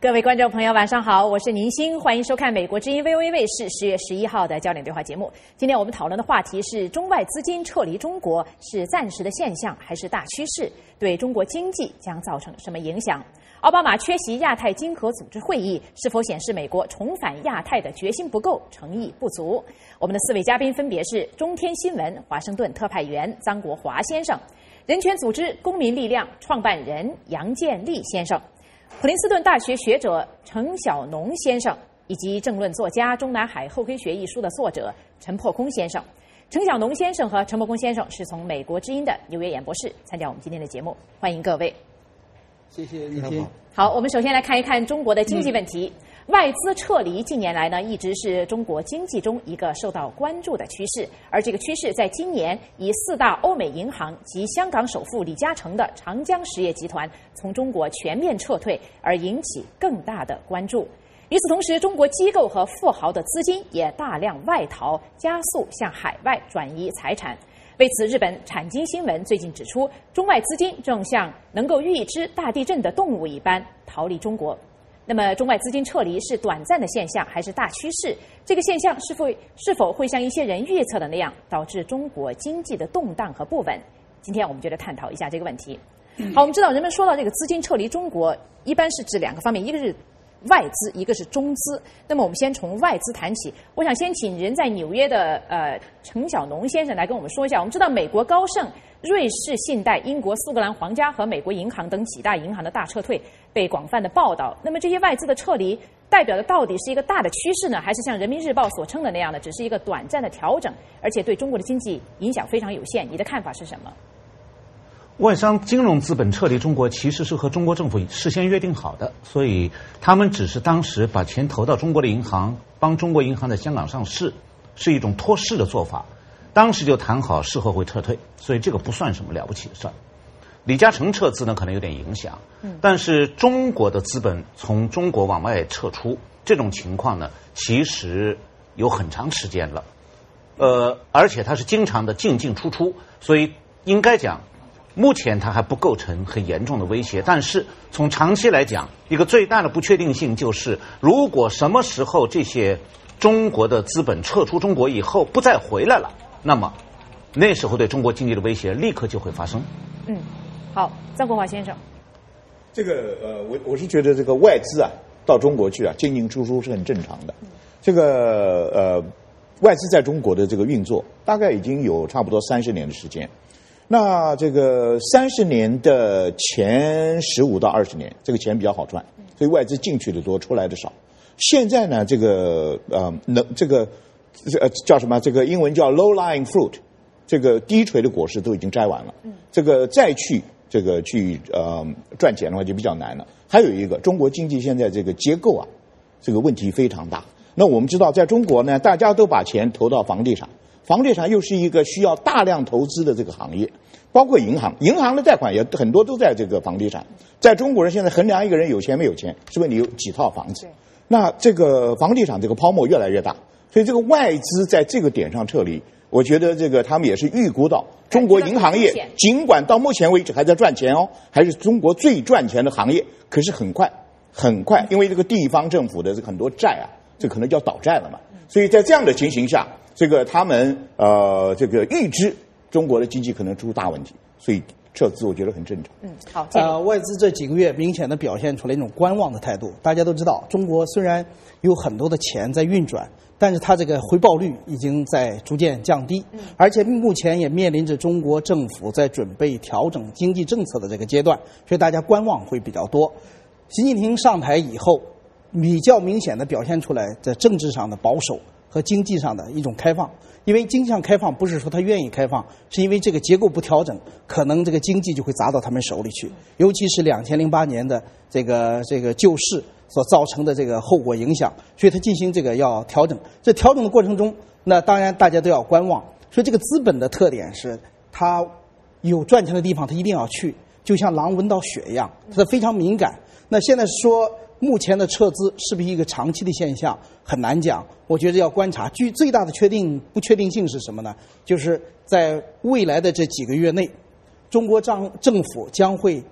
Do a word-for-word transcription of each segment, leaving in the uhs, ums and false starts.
各位观众朋友，晚上好，我是宁欣，欢迎收看美国之音 V O A 卫视十月十一号的焦点对话节目。今天我们讨论的话题是：中外资金撤离中国是暂时的现象还是大趋势？对中国经济将造成什么影响？奥巴马缺席亚太经合组织会议，是否显示美国重返亚太的决心不够、诚意不足？我们的四位嘉宾分别是中天新闻华盛顿特派员臧国华先生，人权组织公民力量创办人杨建立先生，普林斯顿大学学者程晓农先生，以及政论作家《中南海厚黑学》一书的作者陈破空先生。程晓农先生和陈破空先生是从美国之音的纽约演播室参加我们今天的节目，欢迎各位。 谢谢你听。 好，我们首先来看一看中国的经济问题。嗯外资撤离近年来呢，一直是中国经济中一个受到关注的趋势，而这个趋势在今年以四大欧美银行及香港首富李嘉诚的长江实业集团从中国全面撤退而引起更大的关注。与此同时，中国机构和富豪的资金也大量外逃，加速向海外转移财产。为此，日本产经新闻最近指出，中外资金正像能够预知大地震的动物一般逃离中国。那么，中外资金撤离是短暂的现象还是大趋势？这个现象是否是否会像一些人预测的那样，导致中国经济的动荡和不稳？今天我们就来探讨一下这个问题。好，我们知道人们说到这个资金撤离中国，一般是指两个方面，一个是外资，一个是中资。那么我们先从外资谈起，我想先请人在纽约的呃程晓农先生来跟我们说一下。我们知道美国高盛、瑞士信贷、英国苏格兰皇家和美国银行等几大银行的大撤退被广泛的报道。那么这些外资的撤离代表的到底是一个大的趋势呢，还是像人民日报所称的那样的，只是一个短暂的调整，而且对中国的经济影响非常有限？你的看法是什么？ 外商金融资本撤离中国其实是和中国政府事先约定好的，所以他们只是当时把钱投到中国的银行，帮中国银行在香港上市，是一种托市的做法。当时就谈好事后会撤退，所以这个不算什么了不起的事儿。李嘉诚撤资呢可能有点影响，但是中国的资本从中国往外撤出这种情况呢，其实有很长时间了，呃，而且它是经常的进进出出，所以应该讲，目前它还不构成很严重的威胁。但是从长期来讲，一个最大的不确定性就是，如果什么时候这些中国的资本撤出中国以后不再回来了，那么那时候对中国经济的威胁立刻就会发生。 嗯，好，臧国华先生， 这个呃，我我是觉得这个外资啊到中国去啊进进出出是很正常的。这个呃外资在中国的这个运作大概已经有差不多三十年的时间。那这个三十年的前十五到二十年，这个钱比较好赚，所以外资进去的多，出来的少。现在呢，这个呃能这个。呃，叫什么？这个英文叫 low-lying fruit， 这个低垂的果实都已经摘完了。嗯，这个再去这个去呃赚钱的话就比较难了。还有一个，中国经济现在这个结构啊，这个问题非常大。那我们知道，在中国呢，大家都把钱投到房地产，房地产又是一个需要大量投资的这个行业，包括银行，银行的贷款也很多都在这个房地产。在中国人现在衡量一个人有钱没有钱，是问你有几套房子。那这个房地产这个泡沫越来越大。所以这个外资在这个点上撤离，我觉得这个他们也是预估到中国银行业尽管到目前为止还在赚钱哦，还是中国最赚钱的行业，可是很快很快，因为这个地方政府的这个很多债啊，这可能就要倒债了嘛。所以在这样的情形下，这个他们呃这个预知中国的经济可能出大问题，所以撤资我觉得很正常。 嗯，好。 呃，外资这几个月明显的表现出了一种观望的态度。大家都知道，中国虽然有很多的钱在运转，但是它这个回报率已经在逐渐降低，而且目前也面临着中国政府在准备调整经济政策的这个阶段，所以大家观望会比较多。习近平上台以后，比较明显的表现出来在政治上的保守和经济上的一种开放。因为经济上开放不是说他愿意开放，是因为这个结构不调整，可能这个经济就会砸到他们手里去。尤其是两千零八年的这个这个救市所造成的这个后果影响，所以他进行这个要调整。这调整的过程中，那当然大家都要观望。所以这个资本的特点是，它有赚钱的地方，它一定要去，就像狼闻到血一样，它非常敏感。那现在说目前的撤资是不是一个长期的现象，很难讲。我觉得要观察。最最大的确定不确定性是什么呢？就是在未来的这几个月内，中国政政府将会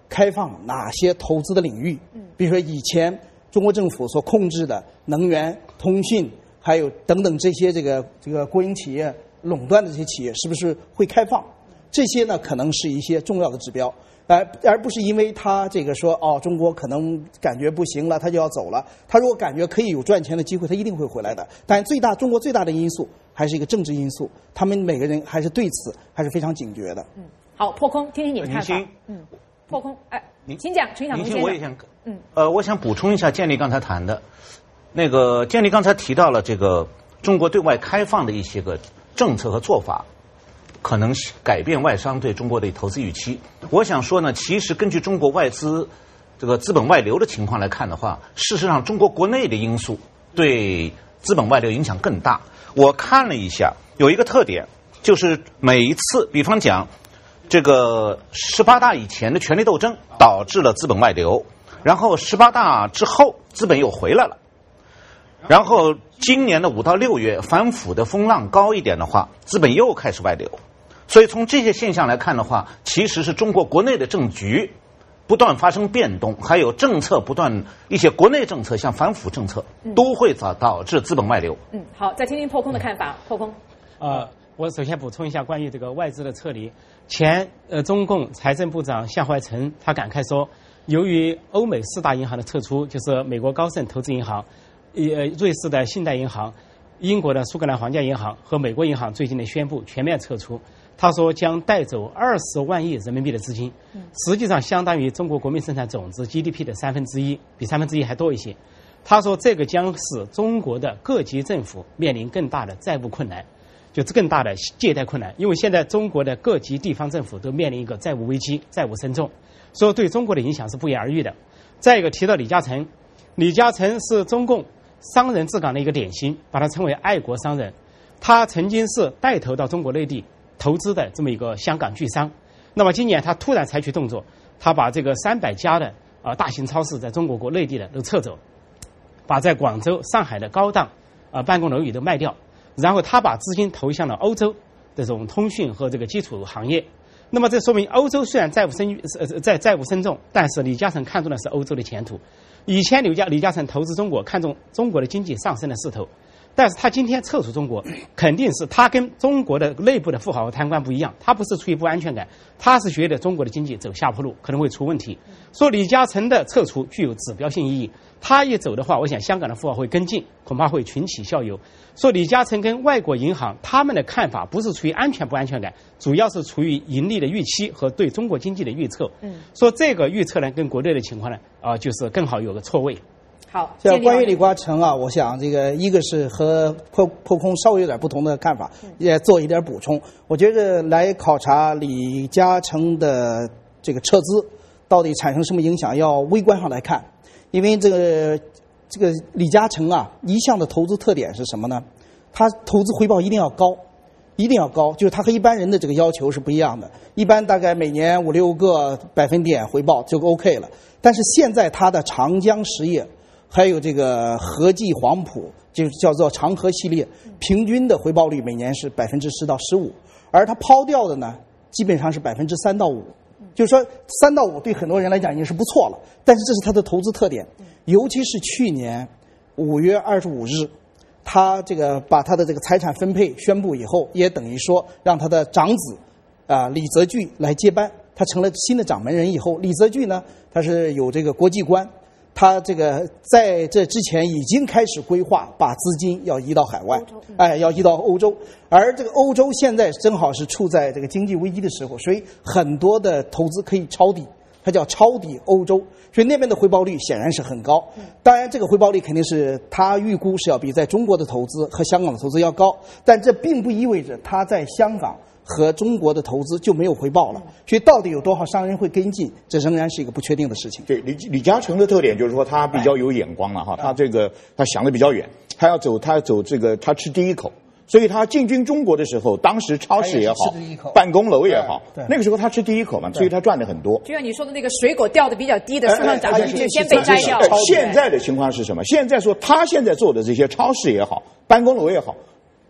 开放哪些投资的领域，比如说以前中国政府所控制的能源、通讯，还有等等这些这个这个国营企业垄断的这些企业，是不是会开放？这些呢，可能是一些重要的指标。而而不是因为他这个说哦，中国可能感觉不行了，他就要走了。他如果感觉可以有赚钱的机会，他一定会回来的。但最大中国最大的因素还是一个政治因素，他们每个人还是对此还是非常警觉的。 嗯，好，破空，听听你的看法。嗯，破空，哎，请讲，陈晓东先生。 我也想，嗯，呃，我想补充一下建立刚才谈的，那个建立刚才提到了这个中国对外开放的一些个政策和做法。可能改变外商对中国的投资预期。我想说呢，其实根据中国外资这个资本外流的情况来看的话，事实上中国国内的因素对资本外流影响更大。我看了一下，有一个特点，就是每一次，比方讲这个十八大以前的权力斗争导致了资本外流，然后十八大之后资本又回来了。然后今年的五到六月反腐的风浪高一点的话，资本又开始外流。所以从这些现象来看的话，其实是中国国内的政局不断发生变动，还有政策不断一些国内政策，像反腐政策，都会导导致资本外流。 嗯，好，再听听破空的看法。破空， 呃，我首先补充一下关于这个外资的撤离。前呃中共财政部长夏怀成他感慨说，由于欧美四大银行的撤出，就是美国高盛投资银行、呃瑞士的信贷银行、英国的苏格兰皇家银行和美国银行最近的宣布全面撤出。他说将带走二十万亿人民币的资金，实际上相当于中国国民生产总值 G D P 的三分之一，比三分之一还多一些。他说这个将使中国的各级政府面临更大的债务困难，就是更大的借贷困难，因为现在中国的各级地方政府都面临一个债务危机，债务深重，所以对中国的影响是不言而喻的。再一个提到李嘉诚，李嘉诚是中共商人治港的一个典型，把他称为爱国商人。他曾经是带头到中国内地投资的这么一个香港巨商，那么今年他突然采取动作，他把这个三百家的啊、呃、大型超市在中国国内地的都撤走，把在广州、上海的高档啊、呃、办公楼宇都卖掉，然后他把资金投向了欧洲这种通讯和这个基础行业。那么这说明欧洲虽然债务深呃在债务深重，但是李嘉诚看中的是欧洲的前途。以前李嘉李嘉诚投资中国，看中中国的经济上升的势头。但是他今天撤出中国，肯定是他跟中国的内部的富豪和贪官不一样，他不是出于不安全感，他是觉得中国的经济走下坡路，可能会出问题。说李嘉诚的撤出具有指标性意义，他一走的话，我想香港的富豪会跟进，恐怕会群起效尤。说李嘉诚跟外国银行他们的看法不是出于安全不安全感，主要是出于盈利的预期和对中国经济的预测。嗯，说这个预测呢，跟国内的情况呢，啊、呃，就是更好有个错位。 好， 像关于李嘉诚啊，我想这个一个是和破破空稍微有点不同的看法，也做一点补充。我觉得来考察李嘉诚的这个撤资到底产生什么影响，要微观上来看。因为这个这个李嘉诚啊，一向的投资特点是什么呢？他投资回报一定要高，一定要高，就是他和一般人的这个要求是不一样的。一般大概每年五六个百分点回报就 OK 了，但是现在他的长江实业还有这个和记黄埔，就叫做长河系列，平均的回报率每年是百分之十到十五，而它抛掉的呢，基本上是百分之三到五。就是说，三到五对很多人来讲已经是不错了，但是这是它的投资特点。尤其是去年五月二十五日，他这个把他的这个财产分配宣布以后，也等于说让他的长子啊、呃、李泽钜来接班，他成了新的掌门人以后，李泽钜呢，他是有这个国际观。他这个在这之前已经开始规划，把资金要移到海外，哎，要移到欧洲。而这个欧洲现在正好是处在这个经济危机的时候，所以很多的投资可以抄底，它叫抄底欧洲，所以那边的回报率显然是很高。当然，这个回报率肯定是他预估是要比在中国的投资和香港的投资要高，但这并不意味着他在香港和中国的投资就没有回报了，所以到底有多少商人会跟进，这仍然是一个不确定的事情。 对，李李嘉诚的特点就是说他比较有眼光了哈，他这个他想的比较远，他要走他要走这个他吃第一口，所以他进军中国的时候，当时超市也好，办公楼也好，那个时候他吃第一口嘛，所以他赚的很多。 就像你说的那个水果掉的比较低的，树上长的就先被摘掉。 现在的情况是什么？现在说他现在做的这些超市也好，办公楼也好，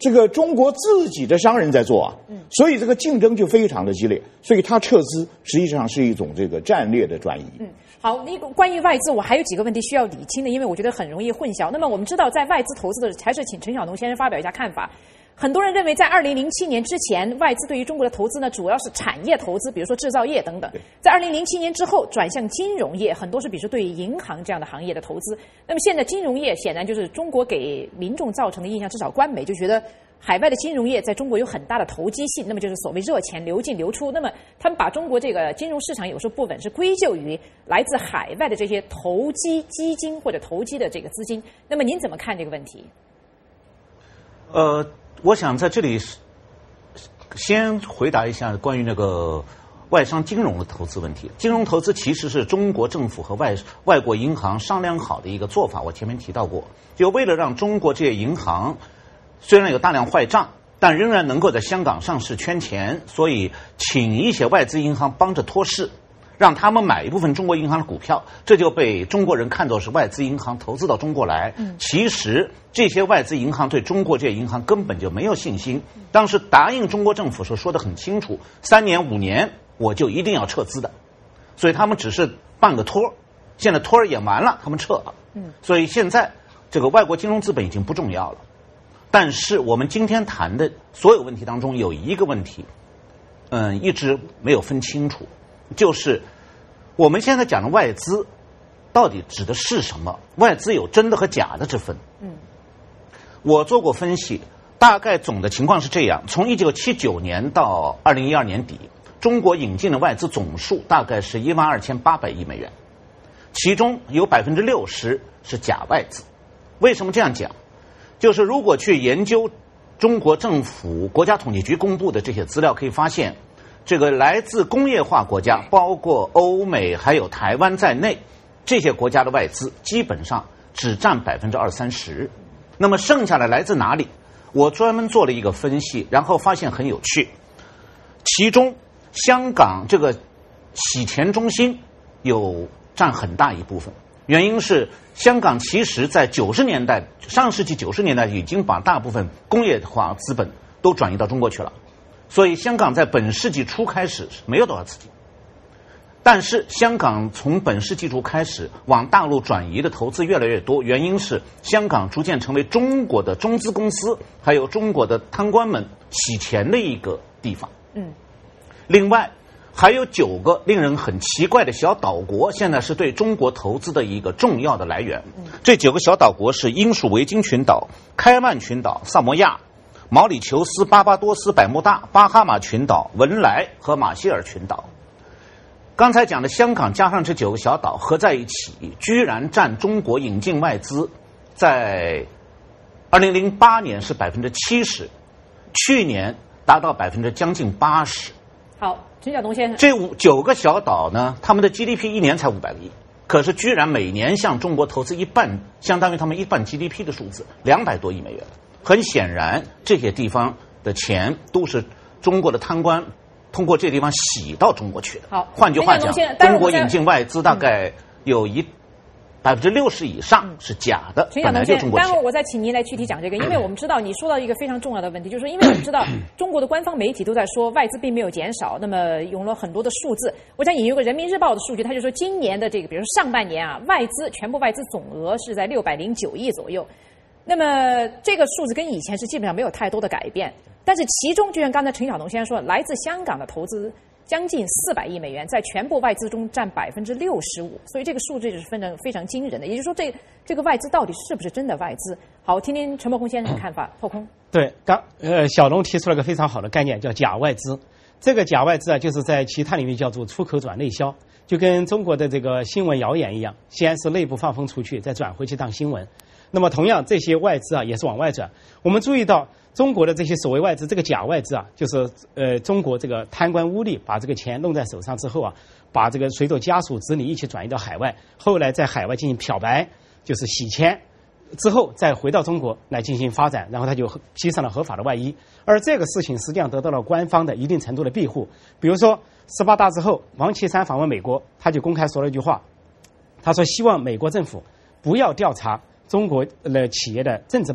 这个中国自己的商人在做啊，所以这个竞争就非常的激烈，所以他撤资实际上是一种这个战略的转移。 嗯，好，那个关于外资，我还有几个问题需要理清的，因为我觉得很容易混淆。那么我们知道，在外资投资的，还是请陈晓农先生发表一下看法。很多人认为，在二零零七年之前，外资对于中国的投资呢，主要是产业投资，比如说制造业等等。在二零零七年之后，转向金融业，很多是比如说对于银行这样的行业的投资。那么现在金融业显然就是中国给民众造成的印象，至少官媒就觉得海外的金融业在中国有很大的投机性，那么就是所谓热钱流进流出。那么他们把中国这个金融市场有时候不稳是归咎于来自海外的这些投机基金或者投机的这个资金。那么您怎么看这个问题？ 呃。我想在这里先回答一下关于那个外商金融的投资问题。金融投资其实是中国政府和外外国银行商量好的一个做法，我前面提到过，就为了让中国这些银行虽然有大量坏账，但仍然能够在香港上市圈钱，所以请一些外资银行帮着托市，让他们买一部分中国银行的股票，这就被中国人看作是外资银行投资到中国来。嗯、其实这些外资银行对中国这些银行根本就没有信心。当时答应中国政府时说得很清楚，三年五年我就一定要撤资的，所以他们只是办个托，现在托儿演完了，他们撤了。嗯，所以现在这个外国金融资本已经不重要了。但是我们今天谈的所有问题当中，有一个问题，嗯，一直没有分清楚。就是我们现在讲的外资到底指的是什么？外资有真的和假的之分。嗯，我做过分析，大概总的情况是这样：从一九七九年到二零一二年底，中国引进的外资总数大概是一万二千八百亿美元，其中有百分之六十是假外资。为什么这样讲？就是如果去研究中国政府国家统计局公布的这些资料，可以发现，这个来自工业化国家，包括欧美还有台湾在内，这些国家的外资基本上只占百分之二三十。那么剩下的来自哪里？我专门做了一个分析，然后发现很有趣。其中，香港这个洗钱中心有占很大一部分。原因是香港其实在九十年代，上世纪九十年代已经把大部分工业化资本都转移到中国去了。所以香港在本世纪初开始没有多少资金，但是香港从本世纪初开始往大陆转移的投资越来越多，原因是香港逐渐成为中国的中资公司还有中国的贪官们洗钱的一个地方。嗯，另外还有九个令人很奇怪的小岛国，现在是对中国投资的一个重要的来源。这九个小岛国是英属维京群岛、开曼群岛、萨摩亚、毛里求斯、巴巴多斯、百慕大、巴哈马群岛、文莱和马歇尔群岛。刚才讲的香港加上这九个小岛合在一起，居然占中国引进外资在二零零八年是百分之七十，去年达到百分之将近八十。 好，陈晓东先生， 这五九个小岛呢，他们的 G D P 一年才五百个亿，可是居然每年向中国投资一半，相当于他们一半 G D P 的数字，两百多亿美元。很显然，这些地方的钱都是中国的贪官通过这地方洗到中国去的。 好， 换句话讲，中国引进外资大概有一百分之六十以上是假的， 陈本来就中国钱。 待会儿我再请您来具体讲这个，因为我们知道你说到一个非常重要的问题，就是因为我们知道中国的官方媒体都在说外资并没有减少，那么用了很多的数字。我想引用个人民日报的数据，他就说今年的这个，比如说上半年啊，外资全部外资总额是在六百零九亿左右。那么这个数字跟以前是基本上没有太多的改变，但是其中就像刚才陈晓东先生说，来自香港的投资将近四百亿美元，在全部外资中占百分之六十五，所以这个数字是非常非常惊人的。也就是说，这这个外资到底是不是真的外资？好，听听陈伯宏先生的看法。破空。 对，刚呃小龙提出了个非常好的概念，叫假外资。这个假外资啊，就是在其他领域叫做出口转内销，就跟中国的这个新闻谣言一样，先是内部放风出去，再转回去当新闻。那么同样，这些外资啊也是往外转。我们注意到中国的这些所谓外资，这个假外资啊，就是呃中国这个贪官污吏把这个钱弄在手上之后啊，把这个随着家属子女一起转移到海外，后来在海外进行漂白，就是洗钱，之后再回到中国来进行发展，然后他就披上了合法的外衣。而这个事情实际上得到了官方的一定程度的庇护。比如说十八大之后，王岐山访问美国，他就公开说了一句话，他说希望美国政府不要调查中国的企业的政治背景，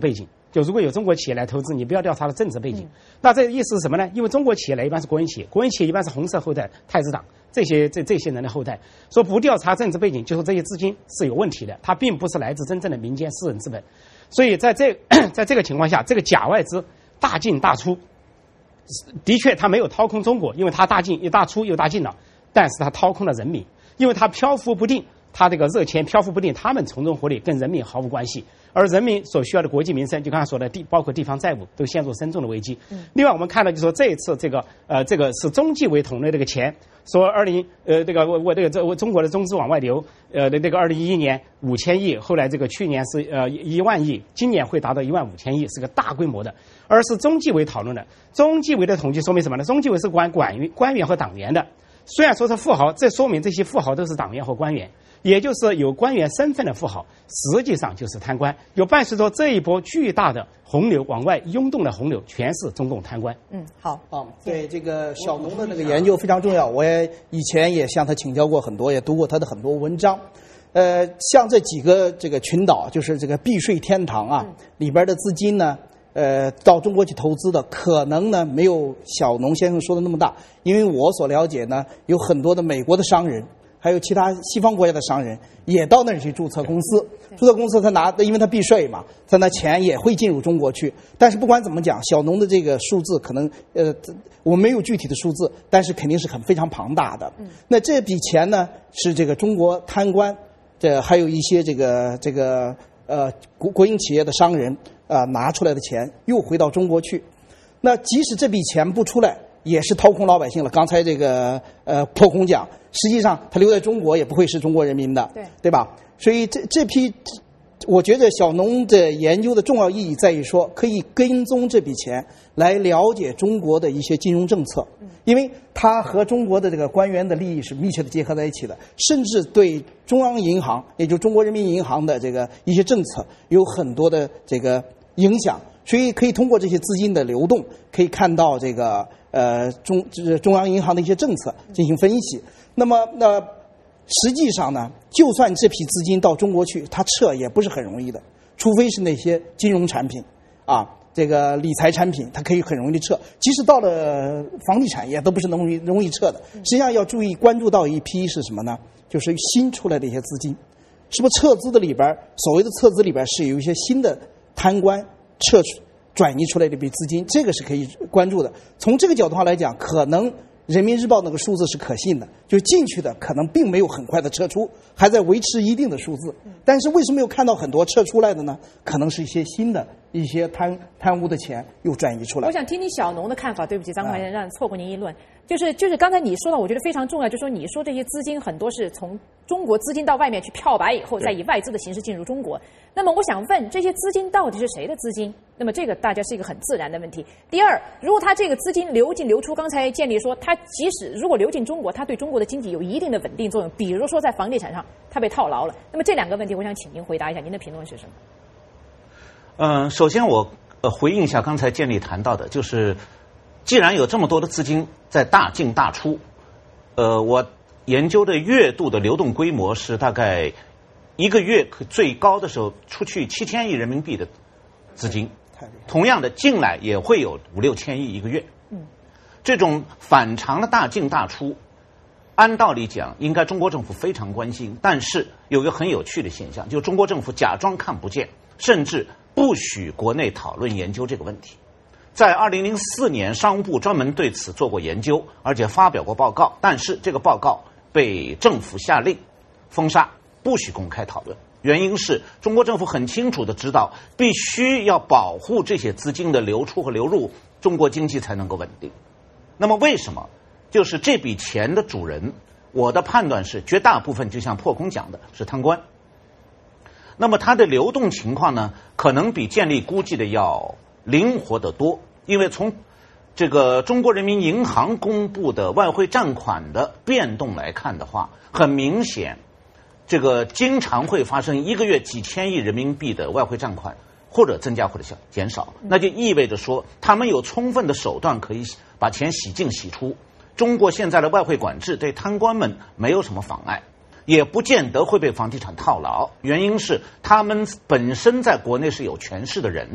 就如果有中国企业来投资，你不要调查的政治背景。嗯、那这意思是什么呢？因为中国企业呢一般是国营企业，国营企业一般是红色后代、太子党这些这这些人的后代，说不调查政治背景，就说这些资金是有问题的，它并不是来自真正的民间私人资本。所以在这在这个情况下，这个假外资大进大出，的确它没有掏空中国，因为它大进又大出又大进了，但是它掏空了人民，因为它漂浮不定。他这个热钱漂浮不定，他们从中获利，跟人民毫无关系。而人民所需要的国计民生，就刚才说的地，包括地方债务，都陷入深重的危机。嗯、另外，我们看到，就说这一次这个呃，这个是中纪委统的这个钱，说二零呃这个我我这个这我中国的中资往外流，呃的这个二零一一年五千亿，后来这个去年是呃一万亿，今年会达到一万五千亿，是个大规模的。而是中纪委讨论的，中纪委的统计说明什么呢？中纪委是管管官员和党员的，虽然说是富豪，这说明这些富豪都是党员和官员。也就是有官员身份的富豪，实际上就是贪官。有伴随着这一波巨大的洪流往外涌动的洪流，全是中共贪官。 嗯，好啊，对这个小农的那个研究非常重要，我也以前也向他请教过很多，也读过他的很多文章。呃，像这几个这个群岛，就是这个避税天堂啊，嗯、里边的资金呢，呃，到中国去投资的，可能呢没有小农先生说的那么大，因为我所了解呢，有很多的美国的商人。还有其他西方国家的商人也到那儿去注册公司，注册公司他拿，因为他避税嘛，他那钱也会进入中国去。但是不管怎么讲，小农的这个数字可能呃，我没有具体的数字，但是肯定是很非常庞大的。那这笔钱呢，是这个中国贪官，这还有一些这个这个呃国国营企业的商人啊、呃、拿出来的钱又回到中国去。那即使这笔钱不出来，也是掏空老百姓了。刚才这个呃破空讲，实际上他留在中国也不会是中国人民的，对对吧？所以这这批，我觉得小农的研究的重要意义在于说，可以跟踪这笔钱来了解中国的一些金融政策，因为它和中国的这个官员的利益是密切的结合在一起的，甚至对中央银行，也就是中国人民银行的这个一些政策有很多的这个影响。所以可以通过这些资金的流动，可以看到这个呃中就是中央银行的一些政策进行分析。那么那实际上呢，就算这批资金到中国去，它撤也不是很容易的，除非是那些金融产品啊，这个理财产品，它可以很容易的撤。即使到了房地产，也都不是容易容易撤的。实际上要注意关注到一批是什么呢？就是新出来的一些资金，是不是撤资的里边，所谓的撤资里边是有一些新的贪官撤出转移出来的一笔资金，这个是可以关注的。从这个角度上来讲，可能人民日报那个数字是可信的，就进去的可能并没有很快的撤出，还在维持一定的数字。但是为什么又看到很多撤出来的呢？可能是一些新的一些贪贪污的钱又转移出来。 我想听听小农的看法。对不起，张怀先生，让错过您一论。就是就是刚才你说到，我觉得非常重要，就是说你说这些资金很多是从中国资金到外面去漂白以后，再以外资的形式进入中国。那么我想问，这些资金到底是谁的资金？那么这个大家是一个很自然的问题。第二，如果它这个资金流进流出，刚才建立说，它即使如果流进中国，它对中国的经济有一定的稳定作用，比如说在房地产上它被套牢了。那么这两个问题，我想请您回答一下，您的评论是什么？ 嗯、呃，首先我呃回应一下刚才建立谈到的，就是既然有这么多的资金在大进大出，呃，我研究的月度的流动规模是大概一个月最高的时候出去七千亿人民币的资金，同样的进来也会有五六千亿一个月。嗯，这种反常的大进大出，按道理讲应该中国政府非常关心，但是有一个很有趣的现象，就中国政府假装看不见，甚至不许国内讨论研究这个问题。在二零零四年，商务部专门对此做过研究，而且发表过报告，但是这个报告被政府下令封杀，不许公开讨论。原因是中国政府很清楚地知道，必须要保护这些资金的流出和流入，中国经济才能够稳定。那么为什么？就是这笔钱的主人，我的判断是绝大部分就像破空讲的是贪官。那么它的流动情况呢，可能比建立估计的要灵活得多。因为从这个中国人民银行公布的外汇占款的变动来看的话，很明显这个经常会发生一个月几千亿人民币的外汇占款，或者增加或者减少，那就意味着说他们有充分的手段可以把钱洗进洗出。中国现在的外汇管制对贪官们没有什么妨碍，也不见得会被房地产套牢，原因是他们本身在国内是有权势的人，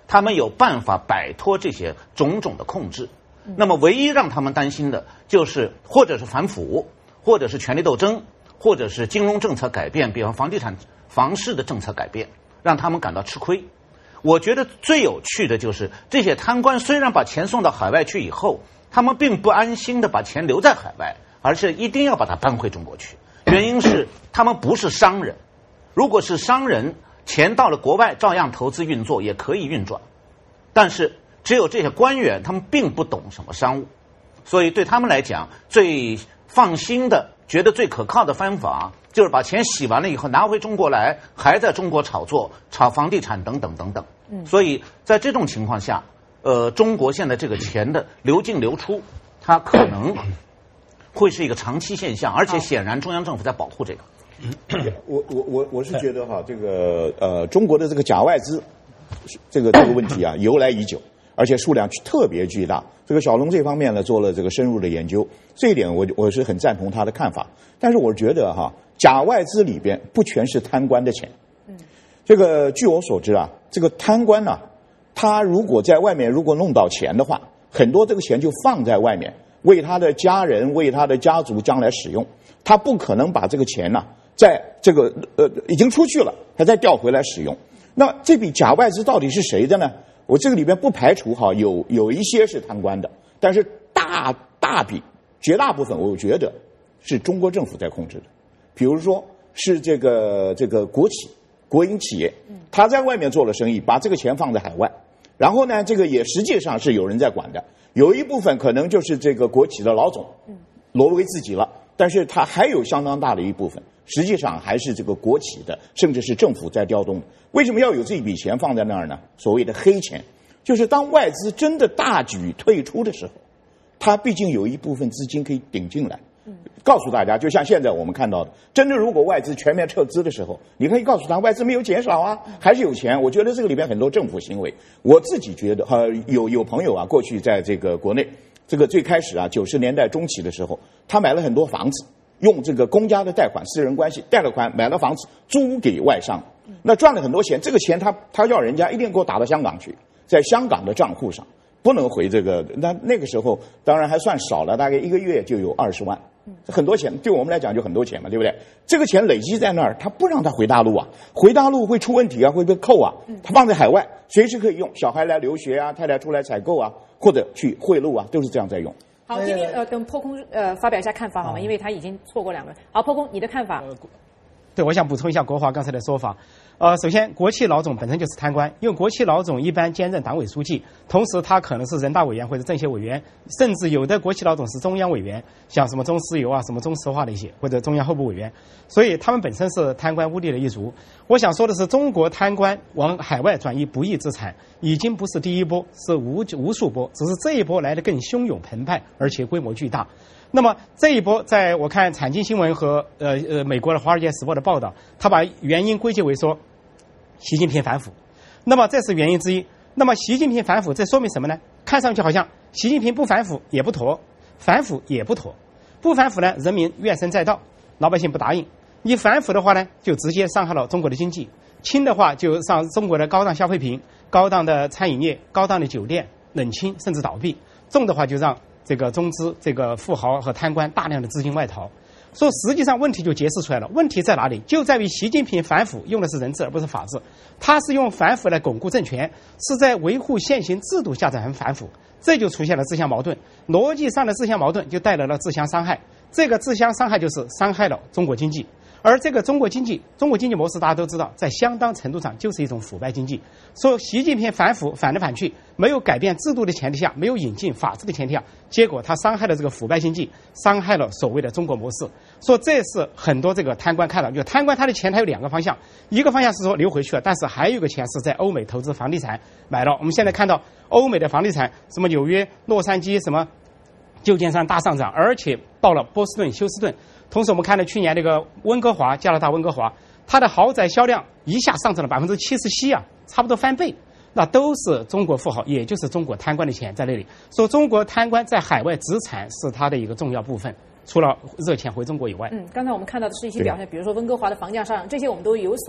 他们有办法摆脱这些种种的控制。那么唯一让他们担心的就是或者是反腐，或者是权力斗争，或者是金融政策改变，比方房地产房市的政策改变，让他们感到吃亏。我觉得最有趣的就是这些贪官虽然把钱送到海外去以后，他们并不安心的把钱留在海外，而是一定要把它搬回中国去。原因是他们不是商人，如果是商人，钱到了国外照样投资运作，也可以运转。但是只有这些官员，他们并不懂什么商务，所以对他们来讲，最放心的、觉得最可靠的方法，就是把钱洗完了以后拿回中国来，还在中国炒作、炒房地产等等等等。嗯，所以在这种情况下，呃，中国现在这个钱的流进流出，它可能会是一个长期现象，而且显然中央政府在保护这个。 我我我我是觉得哈，这个呃，中国的这个假外资，这个这个问题啊，由来已久，而且数量特别巨大。这个小龙这方面呢做了这个深入的研究，这一点我我是很赞同他的看法。但是我觉得哈，假外资里边不全是贪官的钱。嗯，这个据我所知啊，这个贪官呢、啊，他如果在外面如果弄到钱的话，很多这个钱就放在外面，为他的家人、为他的家族将来使用，他不可能把这个钱呢、啊。在这个呃已经出去了，还再调回来使用。那这笔假外资到底是谁的呢？我这个里边不排除哈有有一些是贪官的，但是大大笔绝大部分我觉得是中国政府在控制的。比如说是这个这个国企、国营企业，他在外面做了生意，把这个钱放在海外，然后呢，这个也实际上是有人在管的。有一部分可能就是这个国企的老总挪为自己了，但是他还有相当大的一部分。实际上还是这个国企的，甚至是政府在调动。为什么要有这一笔钱放在那儿呢？所谓的黑钱，就是当外资真的大举退出的时候，它毕竟有一部分资金可以顶进来。告诉大家，就像现在我们看到的，真的如果外资全面撤资的时候，你可以告诉他，外资没有减少啊，还是有钱。我觉得这个里边很多政府行为，我自己觉得，呃，有有朋友啊，过去在这个国内，这个最开始啊，九十年代中期的时候，他买了很多房子。用这个公家的贷款、私人关系贷了款，买了房子租给外商，那赚了很多钱。这个钱他他要人家一定给我打到香港去，在香港的账户上，不能回这个。那那个时候当然还算少了，大概一个月就有二十万，很多钱，对我们来讲就很多钱嘛，对不对？这个钱累积在那儿，他不让他回大陆啊，回大陆会出问题啊，会被扣啊。他放在海外，随时可以用，小孩来留学啊，太太出来采购啊，或者去贿赂啊，都是这样在用。 好，今天呃，等破空呃发表一下看法好吗？因为他已经错过两个。好，破空，你的看法？呃、 对，我想补充一下国华刚才的说法。呃，首先，国企老总本身就是贪官，因为国企老总一般兼任党委书记，同时他可能是人大委员或者政协委员，甚至有的国企老总是中央委员，像什么中石油啊、什么中石化的一些，或者中央候补委员，所以他们本身是贪官污吏的一族。我想说的是，中国贪官往海外转移不义资产，已经不是第一波，是无无数波，只是这一波来得更汹涌澎湃，而且规模巨大。那么这一波，在我看产经新闻和呃呃美国的《华尔街时报》的报道，他把原因归结为说习近平反腐。那么这是原因之一。那么习近平反腐，这说明什么呢？看上去好像习近平不反腐也不妥，反腐也不妥。不反腐呢，人民怨声载道，老百姓不答应；你反腐的话呢，就直接伤害了中国的经济；轻的话，就让中国的高档消费品、高档的餐饮业、高档的酒店冷清甚至倒闭；重的话，就让这个中资、这个富豪和贪官大量的资金外逃。所以实际上问题就揭示出来了，问题在哪里？就在于习近平反腐用的是人治而不是法治，他是用反腐来巩固政权，是在维护现行制度下才反腐，这就出现了自相矛盾。逻辑上的自相矛盾就带来了自相伤害，这个自相伤害就是伤害了中国经济。而这个中国经济，中国经济模式大家都知道，在相当程度上就是一种腐败经济。说习近平反腐反来反去，没有改变制度的前提下，没有引进法治的前提下，结果他伤害了这个腐败经济，伤害了所谓的中国模式。说这是很多这个贪官看到，就贪官他的钱他有两个方向，一个方向是说流回去了，但是还有一个钱是在欧美投资房地产买了。我们现在看到欧美的房地产，什么纽约、洛杉矶什么旧金山大上涨，而且到了波士顿、休斯顿。同时我们看到去年这个温哥华，加拿大温哥华，它的豪宅销量一下上涨了百分之七十七啊，差不多翻倍。那都是中国富豪，也就是中国贪官的钱在那里。说中国贪官在海外资产是它的一个重要部分，除了热钱回中国以外。 嗯，刚才我们看到的是一些表现，比如说温哥华的房价上涨，这些我们都有所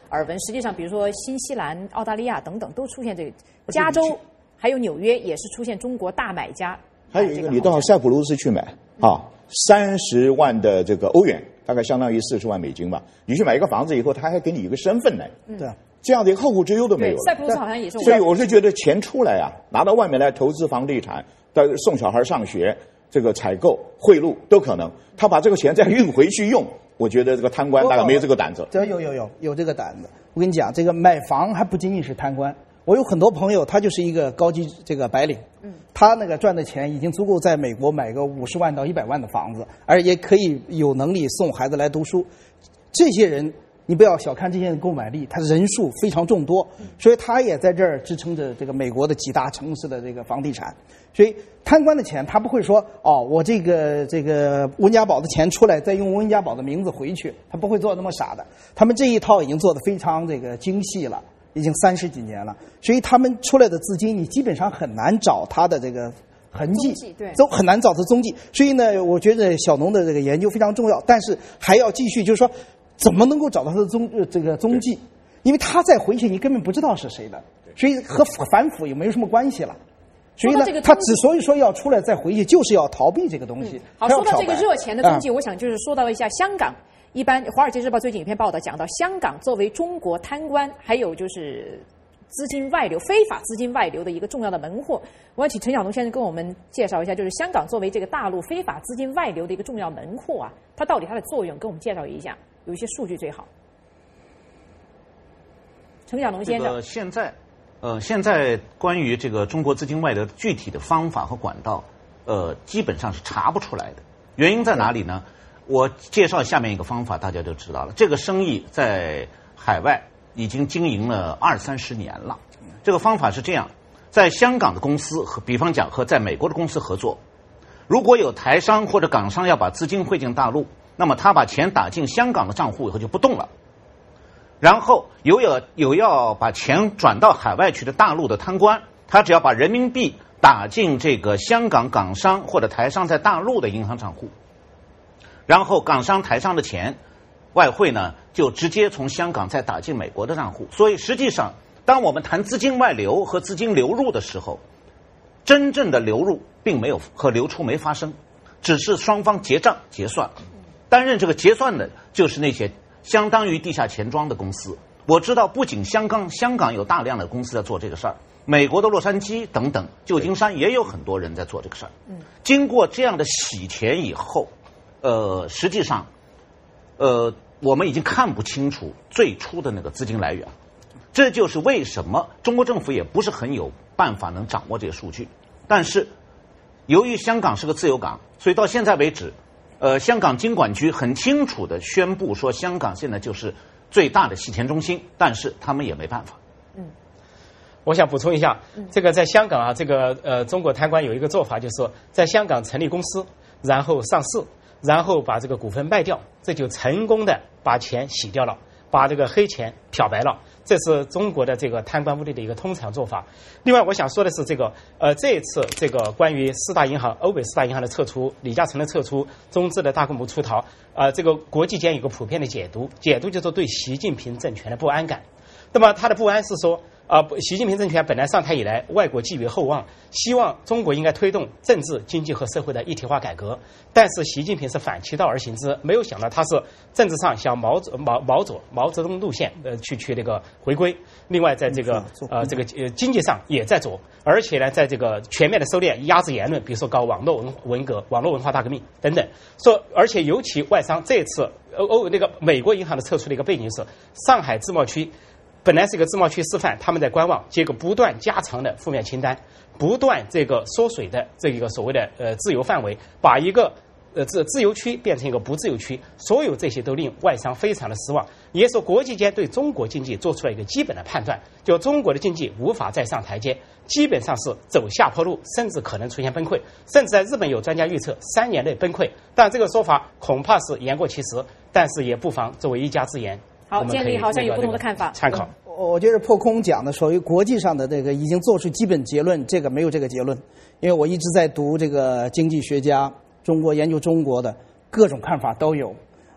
耳闻。实际上，比如说新西兰、澳大利亚等等都出现这个，加州还有纽约也是出现中国大买家。 还有一个，你到塞浦路斯去买啊，三十万的这个欧元，大概相当于四十万美金吧。你去买一个房子以后，他还给你一个身份呢。 对。 这样的一个后顾之忧都没有了。 塞浦路斯好像也是。 所以我是觉得钱出来啊，拿到外面来投资房地产，的送小孩上学，这个采购、贿赂都可能。他把这个钱再运回去用，我觉得这个贪官大概没有这个胆子。 这有有有有这个胆子。我跟你讲，这个买房还不仅仅是贪官。我有很多朋友，他就是一个高级这个白领，嗯，他那个赚的钱已经足够在美国买个五十万到一百万的房子，而也可以有能力送孩子来读书。这些人。你不要小看这些人购买力，他人数非常众多，所以他也在这儿支撑着这个美国的几大城市的这个房地产。所以贪官的钱，他不会说哦，我这个这个温家宝的钱出来，再用温家宝的名字回去，他不会做那么傻的。他们这一套已经做得非常这个精细了，已经三十几年了，所以他们出来的资金，你基本上很难找他的这个痕迹， 对， 都很难找出踪迹。所以呢，我觉得小农的这个研究非常重要，但是还要继续，就是说。怎么能够找到他的踪呃这个踪迹？因为他再回去，你根本不知道是谁的，所以和反腐也没有什么关系了。所以呢，他之所以说要出来再回去，就是要逃避这个东西。 嗯、好，说到这个热钱的踪迹，嗯、我想就是说到一下香港。一般《华尔街日报》最近有篇报道讲到，香港作为中国贪官还有就是资金外流、非法资金外流的一个重要的门户。我要请陈晓农先生跟我们介绍一下，就是香港作为这个大陆非法资金外流的一个重要门户啊，它到底它的作用，跟我们介绍一下。有一些数据最好。陈晓农先生， 这个现在，呃，现在关于这个中国资金外流的具体的方法和管道，呃，基本上是查不出来的。原因在哪里呢？我介绍下面一个方法，大家就知道了。这个生意在海外已经经营了二三十年了。这个方法是这样：在香港的公司和，比方讲和在美国的公司合作，如果有台商或者港商要把资金汇进大陆。那么他把钱打进香港的账户以后就不动了，然后有有有要把钱转到海外去的大陆的贪官，他只要把人民币打进这个香港港商或者台商在大陆的银行账户，然后港商台商的钱外汇呢就直接从香港再打进美国的账户。所以实际上当我们谈资金外流和资金流入的时候，真正的流入并没有和流出没发生，只是双方结账结算。担任这个结算的就是那些相当于地下钱庄的公司。我知道不仅香港香港有大量的公司在做这个事儿，美国的洛杉矶等等旧金山也有很多人在做这个事儿。经过这样的洗钱以后，呃实际上呃我们已经看不清楚最初的那个资金来源。这就是为什么中国政府也不是很有办法能掌握这些数据。但是由于香港是个自由港，所以到现在为止呃，香港金管局很清楚地宣布说，香港现在就是最大的洗钱中心，但是他们也没办法。 嗯，我想补充一下，这个在香港啊，这个呃，中国贪官有一个做法，就是说在香港成立公司，然后上市，然后把这个股份卖掉，这就成功的把钱洗掉了，把这个黑钱漂白了。这是中国的这个贪官污吏的一个通常做法。另外，我想说的是，这个呃，这一次这个关于四大银行、欧美四大银行的撤出、李嘉诚的撤出、中资的大规模出逃，呃，这个国际间有个普遍的解读，解读就是对习近平政权的不安感。那么他的不安是说，啊，习近平政权本来上台以来，外国寄予厚望，希望中国应该推动政治、经济和社会的一体化改革。但是习近平是反其道而行之，没有想到他是政治上向毛毛毛左毛泽东路线呃去去那个回归。另外，在这个呃这个呃经济上也在左，而且呢，在这个全面的收敛、压制言论，比如说搞网络文文革、网络文化大革命等等。说，而且尤其外商这次欧欧那个美国银行的撤出的一个背景是上海自贸区。本来是一个自贸区示范，他们在观望，结果不断加长的负面清单，不断这个缩水的这个所谓的呃自由范围，把一个呃自自由区变成一个不自由区，所有这些都令外商非常的失望，也是国际间对中国经济做出了一个基本的判断，就中国的经济无法再上台阶，基本上是走下坡路，甚至可能出现崩溃，甚至在日本有专家预测三年内崩溃，但这个说法恐怕是言过其实，但是也不妨作为一家之言。 好，建立好像有不同的看法， 参考。 我觉得破空讲的属于国际上的这个已经做出基本结论，这个没有这个结论，因为我一直在读这个经济学家，中国研究中国的各种看法都有，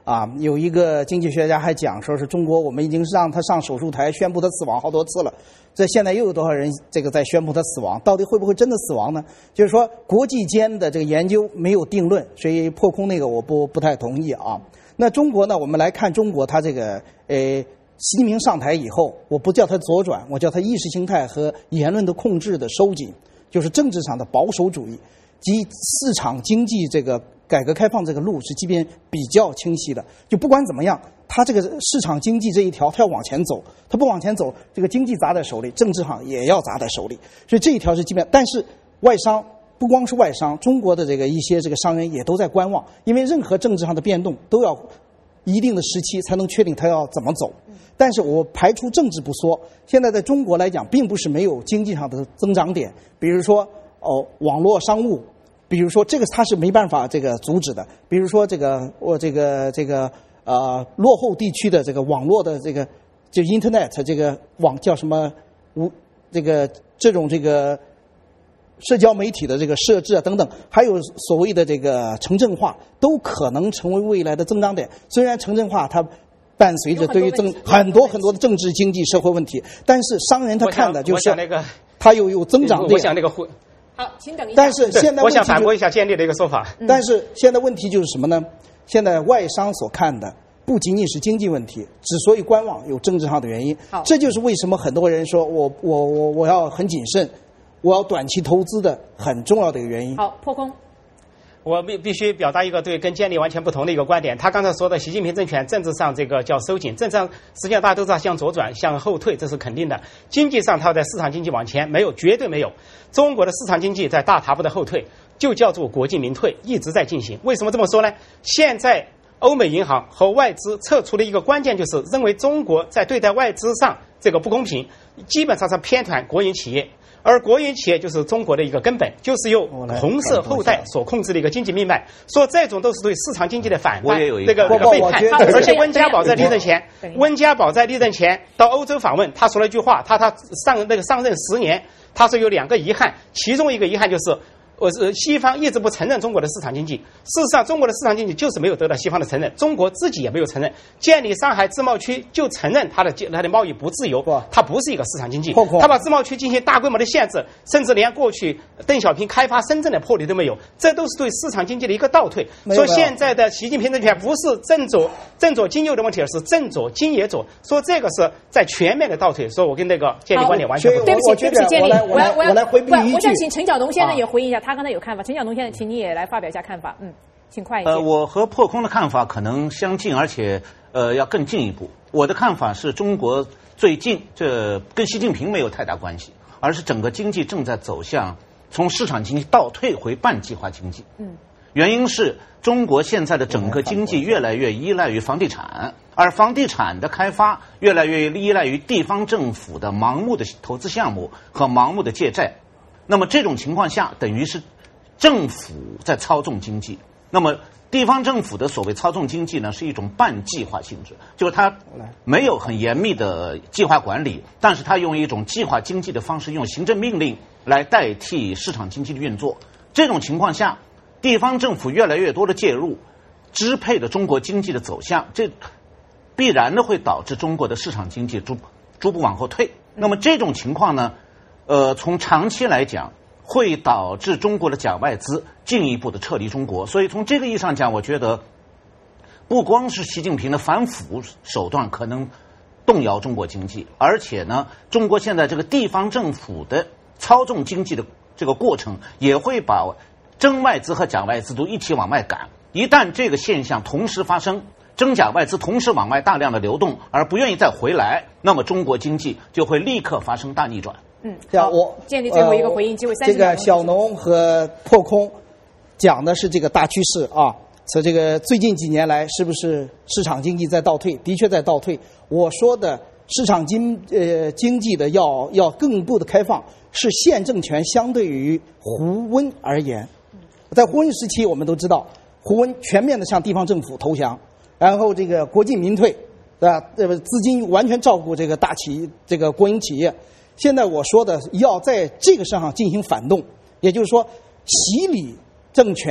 啊，有一个经济学家还讲说是中国，我们已经让他上手术台宣布他死亡好多次了，这现在又有多少人这个在宣布他死亡？到底会不会真的死亡呢？就是说国际间的这个研究没有定论，所以破空那个我不不太同意啊。那中国呢？我们来看中国，它这个呃，习近平上台以后，我不叫他左转，我叫他意识形态和言论的控制的收紧，就是政治上的保守主义及市场经济这个改革开放这个路是即便比较清晰的。就不管怎么样，他这个市场经济这一条，他要往前走，他不往前走，这个经济砸在手里，政治上也要砸在手里，所以这一条是基本。但是外商。不光是外商，中国的这个一些这个商人也都在观望，因为任何政治上的变动都要一定的时期才能确定它要怎么走。但是我排除政治不说，现在在中国来讲，并不是没有经济上的增长点，比如说哦网络商务，比如说这个它是没办法这个阻止的，比如说这个我这个这个呃落后地区的这个网络的这个就 Internet 这个网叫什么无这个这种这个。社交媒体的这个设置啊等等，还有所谓的这个城镇化，都可能成为未来的增长点。虽然城镇化它伴随着对于政很多很多的政治、经济、社会问题，但是商人他看的就是那个它又有增长点。 我想那个会好，请等一下。 但是现在我想反驳一下建立的一个说法。 但是现在问题就是什么呢？现在外商所看的不仅仅是经济问题，之所以观望，有政治上的原因。这就是为什么很多人说我我我我要很谨慎。我要短期投资的很重要的一个原因。 好，破空。 我必必须表达一个对跟建立完全不同的一个观点。他刚才说的，习近平政权政治上这个叫收紧，政治上实际上大家都知道向左转、向后退，这是肯定的。经济上，它在市场经济往前没有，绝对没有。中国的市场经济在大踏步的后退，就叫做国进民退，一直在进行。为什么这么说呢？现在欧美银行和外资撤出的一个关键就是认为中国在对待外资上这个不公平，基本上是偏袒国营企业。而国营企业就是中国的一个根本，就是由红色后代所控制的一个经济命脉，说这种都是对市场经济的反叛，这个背叛。而且温家宝在历任前，温家宝在历任前到欧洲访问，他说了一句话，他他上那个上任十年，他说有两个遗憾，其中一个遗憾就是。我是西方一直不承认中国的市场经济，事实上中国的市场经济就是没有得到西方的承认，中国自己也没有承认。建立上海自贸区就承认它的它的贸易不自由，它不是一个市场经济，它把自贸区进行大规模的限制，甚至连过去邓小平开发深圳的魄力都没有，这都是对市场经济的一个倒退。说现在的习近平政权不是正左正左经右的问题，而是正左经也左，说这个是在全面的倒退。说我跟那个建立观点完全不同。 对不起，对不起，建立，我要我要我来回避一句， 我想请陈晓东先生也回应一下。他刚才有看法，陈晓东先生，请你也来发表一下看法。嗯，请快一些。 呃，我和破空的看法可能相近，而且呃要更进一步。我的看法是中国最近这跟习近平没有太大关系，而是整个经济正在走向从市场经济倒退回半计划经济。 嗯， 原因是中国现在的整个经济越来越依赖于房地产，而房地产的开发越来越依赖于地方政府的盲目的投资项目和盲目的借债。那么这种情况下，等于是政府在操纵经济。那么地方政府的所谓操纵经济呢，是一种半计划性质，就是它没有很严密的计划管理，但是它用一种计划经济的方式，用行政命令来代替市场经济的运作。这种情况下，地方政府越来越多的介入，支配了中国经济的走向，这必然的会导致中国的市场经济逐逐步往后退。那么这种情况呢，呃，从长期来讲，会导致中国的假外资进一步的撤离中国。所以从这个意义上讲，我觉得不光是习近平的反腐手段可能动摇中国经济，而且呢，中国现在这个地方政府的操纵经济的这个过程，也会把真外资和假外资都一起往外赶。一旦这个现象同时发生，真假外资同时往外大量的流动，而不愿意再回来，那么中国经济就会立刻发生大逆转。 嗯， 好，我建立最后一个回应机会， 这个小农和破空讲的是这个大趋势啊，是这个最近几年来是不是市场经济在倒退？的确在倒退。我说的市场经呃经济的要要更一步的开放，是现政权相对于胡温而言。在胡温时期，我们都知道胡温全面的向地方政府投降，然后这个国进民退，对吧？这个资金完全照顾这个大企这个国营企业。现在我说的要在这个上进行反动，也就是说，习李政权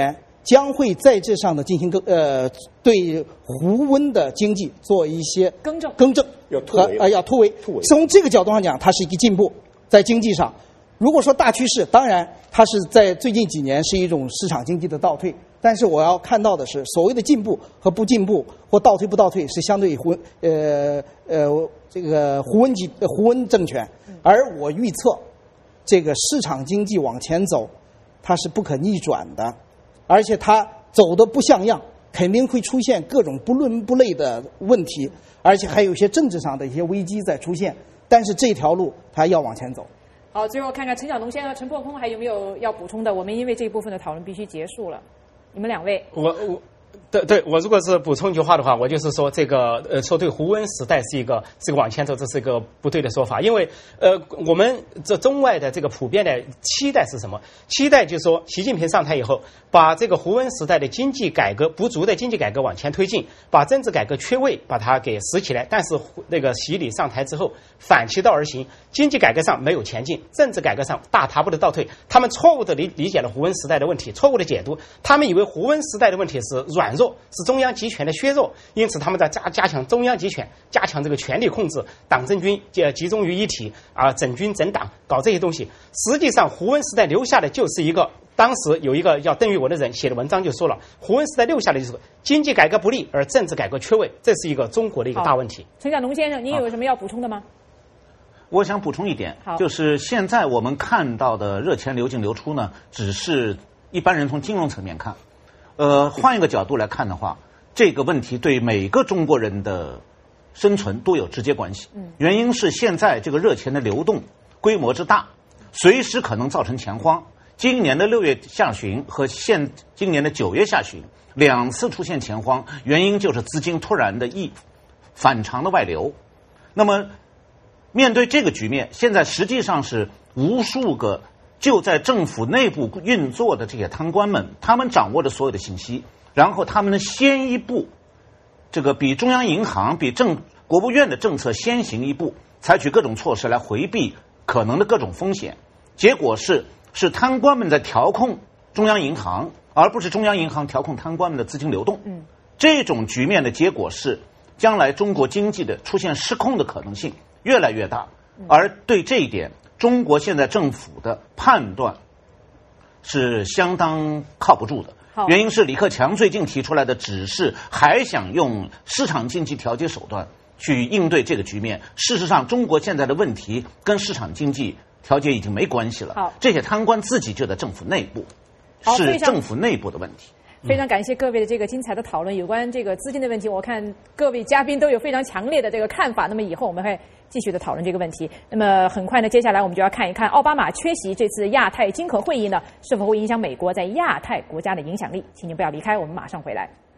将会在这上的进行更呃对胡温的经济做一些更正更正要突围和呃要突围。 突围从这个角度上讲，它是一个进步，在经济上。如果说大趋势，当然它是在最近几年是一种市场经济的倒退。但是我要看到的是，所谓的进步和不进步或倒退不倒退，是相对于胡呃呃这个胡温集胡温政权。而我预测，这个市场经济往前走，它是不可逆转的，而且它走的不像样，肯定会出现各种不伦不类的问题，而且还有一些政治上的一些危机在出现。但是这条路它要往前走。 好，最后看看陈小农先生、陈破空还有没有要补充的？我们因为这一部分的讨论必须结束了。你们两位， 我我。对对，我如果是补充一句话的话，我就是说这个呃，说对胡温时代是一个是个往前走，这是一个不对的说法。因为呃，我们这中外的这个普遍的期待是什么？期待就是说，习近平上台以后，把这个胡温时代的经济改革不足的经济改革往前推进，把政治改革缺位把它给拾起来。但是那个习李上台之后，反其道而行，经济改革上没有前进，政治改革上大踏步的倒退。他们错误的理理解了胡温时代的问题，错误的解读，他们以为胡温时代的问题是软弱。是中央集权的削弱，因此他们在加加强中央集权，加强这个权力控制，党政军呃集中于一体啊，整军整党，搞这些东西。实际上，胡温时代留下的就是一个，当时有一个叫邓玉文的人写的文章就说了，胡温时代留下的就是经济改革不力，而政治改革缺位，这是一个中国的一个大问题。 陈小农先生，您有什么要补充的吗？ 我想补充一点，就是现在我们看到的热钱流进流出呢，只是一般人从金融层面看。呃，换一个角度来看的话，这个问题对每个中国人的生存都有直接关系。原因是现在这个热钱的流动规模之大，随时可能造成钱荒。今年的六月下旬和现今年的九月下旬两次出现钱荒，原因就是资金突然的异反常的外流。那么面对这个局面，现在实际上是无数个就在政府内部运作的这些贪官们，他们掌握着所有的信息，然后他们呢先一步，这个比中央银行、比政国务院的政策先行一步，采取各种措施来回避可能的各种风险。结果是，是贪官们在调控中央银行，而不是中央银行调控贪官们的资金流动。嗯，这种局面的结果是，将来中国经济的出现失控的可能性越来越大。而对这一点，中国现在政府的判断是相当靠不住的。原因是李克强最近提出来的指示，还想用市场经济调节手段去应对这个局面。事实上，中国现在的问题跟市场经济调节已经没关系了。这些贪官自己就在政府内部，是政府内部的问题。 非常感谢各位的这个精彩的讨论，有关这个资金的问题，我看各位嘉宾都有非常强烈的这个看法。那么以后我们会继续的讨论这个问题。那么很快呢，接下来我们就要看一看奥巴马缺席这次亚太经合会议呢，是否会影响美国在亚太国家的影响力。请您不要离开，我们马上回来。